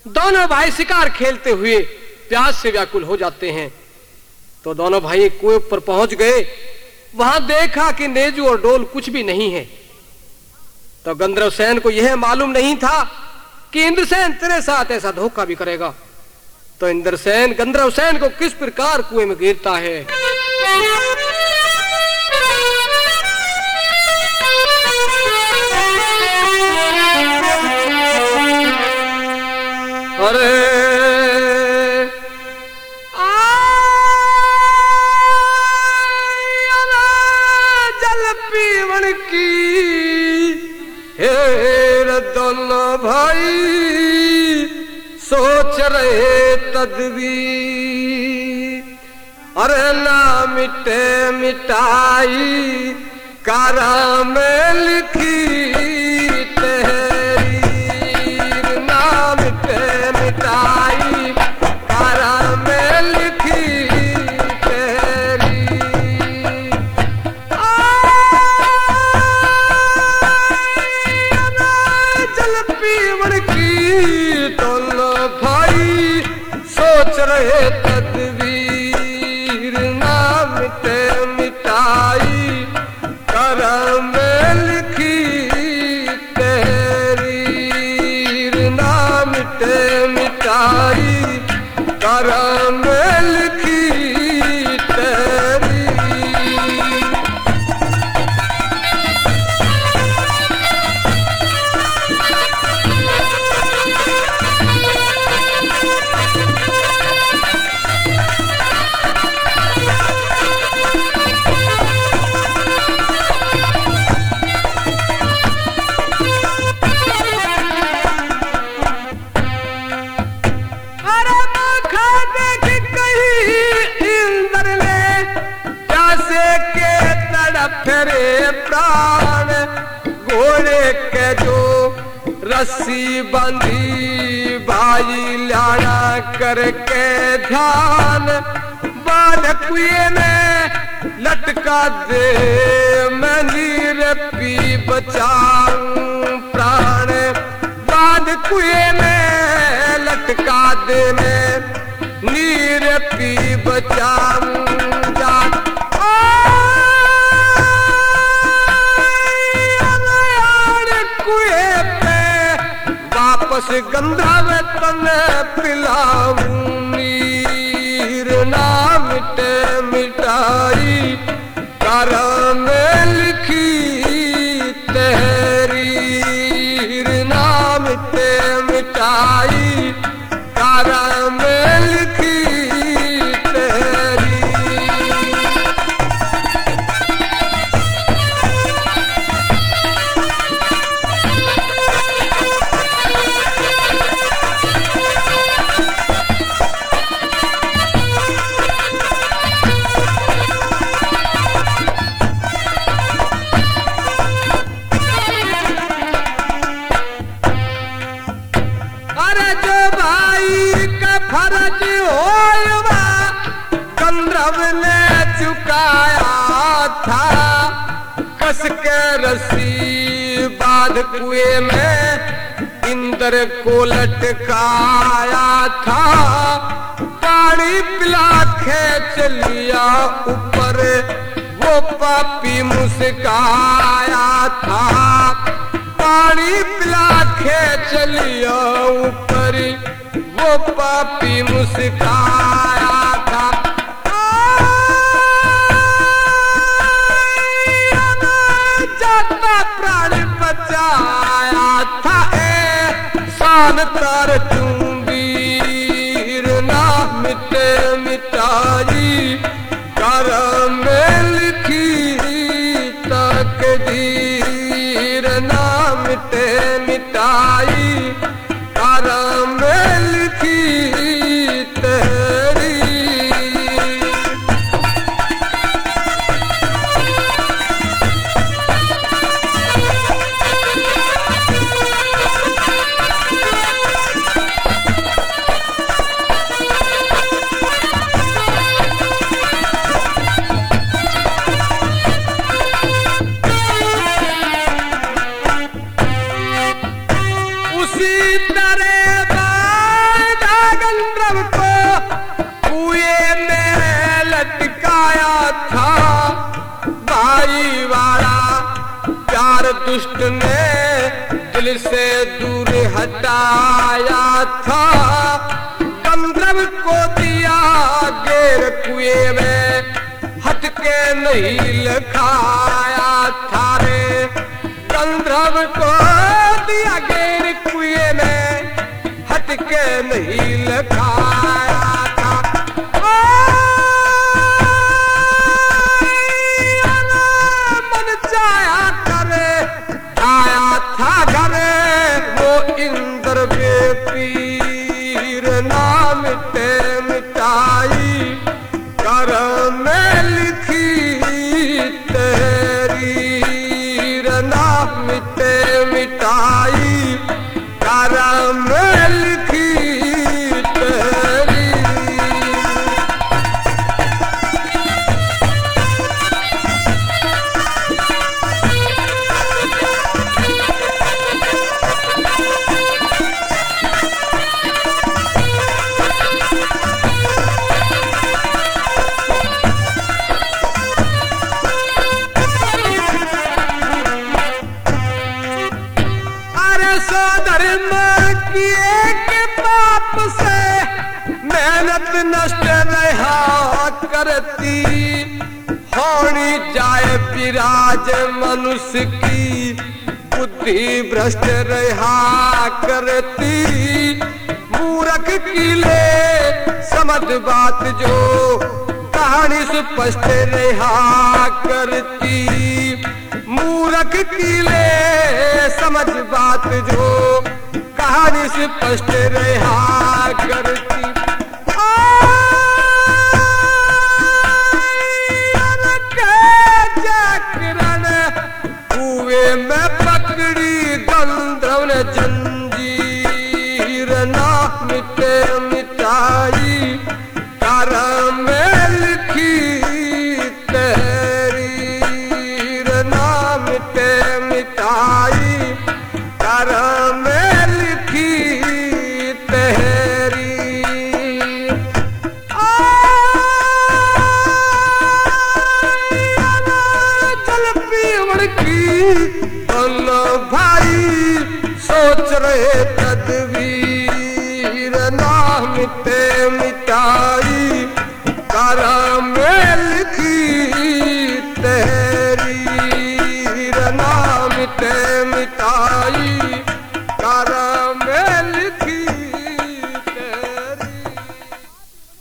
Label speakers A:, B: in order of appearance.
A: दोनों भाई शिकार खेलते हुए प्यास से व्याकुल हो जाते हैं। तो दोनों भाई कुएं पर पहुंच गए। वहां देखा कि नेजू और डोल कुछ भी नहीं है। तो गंधर्वसेन को यह मालूम नहीं था कि इंद्रसेन तेरे साथ ऐसा धोखा भी करेगा। तो इंद्रसेन गंधर्वसेन को किस प्रकार कुएं में गिरता है। अरे जल पीवन की हेर दोनों भाई सोच रहे तदबीर। अरे ना मिटे मिटाई कारा में लिखी तदबीर ना मिटे मिटाई करम में लिखी तहरीर। ना मिटे मिटाई करम में लिखी तहरीर। फेरे प्राण घोड़े के जो रस्सी बंधी भाई लाना करके ध्यान बाढ़ कुएं में लटका दे मैं नीर पी बचाऊं प्राण। बाढ़ कुएं में लटका दे मैं नीर पी बचाऊं जान। वापस गंधर्व तन पिलाऊं नीर। ना मिटे मिटाई करम में लिखी तहरीर। ना मिटे मिटाई करम में लिखी तहरीर। फर्ज होया गंधर्व ने चुकाया था कस के रस्सी बांध कुएं में इंद्र को लटकाया था। पानी पिला खींच लिया ऊपर वो पापी मुस्काया था। पानी पिला खींच लिया ऊपर वो पापी मुस्काया था। जाता प्राण बचाया था शान तार चूंबीर। ना मिटे मिटाई करम में लिखी तकदीर। ना मिटे मिटाई करम में लिखी तहरीर। दुष्ट ने दिल से दूर हटाया था, गंधर्व को दिया गेर कुएं में, हटके नहीं लखाया था रे। गंधर्व को दिया गेर कुएं में, हटके नहीं लखाया था। मन चाया करे आया था घरे, वो इंद्र बेपीर नाम ते मिटाई, करम में लिखी तेरी नाम ते मिटाई, करम में लिखी तेरी। धर्म किए के पाप से मेहनत नष्ट रहा करती, होनी जाए विराज मनुष्य की, बुद्धि भ्रष्ट रहा करती। मूर्ख की ले समझ बात जो, कहानी स्पष्ट रहा करती। मूर्ख की ले समझ बात जो, कहानी स्पष्ट रहा करती। कुएं में पकड़ी गंधर्व ने जंजीर, नाम मिटे मिटाई, करम में लिखी तेरी नाम मिटे मिटाई, करम में लिखी तेरी। जल पीवड़ की दोनों भाई सोच रहे तदबीर, नाम मिटे मिटाई।